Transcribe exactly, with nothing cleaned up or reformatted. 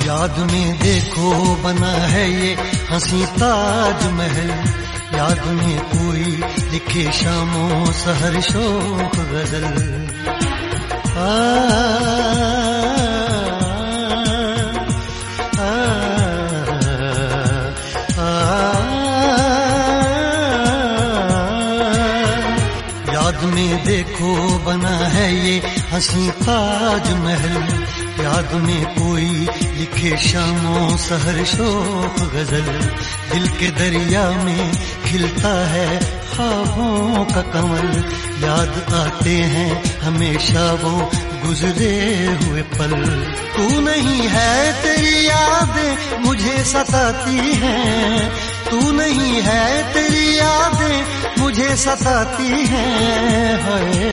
याद में देखो बना है ये हंसी ताजमहल, याद में कोई लिखे शामों सहर शोक गजल। आ, आ, आ, याद में देखो बना है ये हंसी ताजमहल, याद में कोई लिखे शामों सहर शोक गजल। दिल के दरिया में खिलता है ख्वाबों का कमल, याद आते हैं हमेशा वो गुजरे हुए पल। तू नहीं है तेरी यादें मुझे सताती हैं, तू नहीं है तेरी यादें मुझे सताती हैं।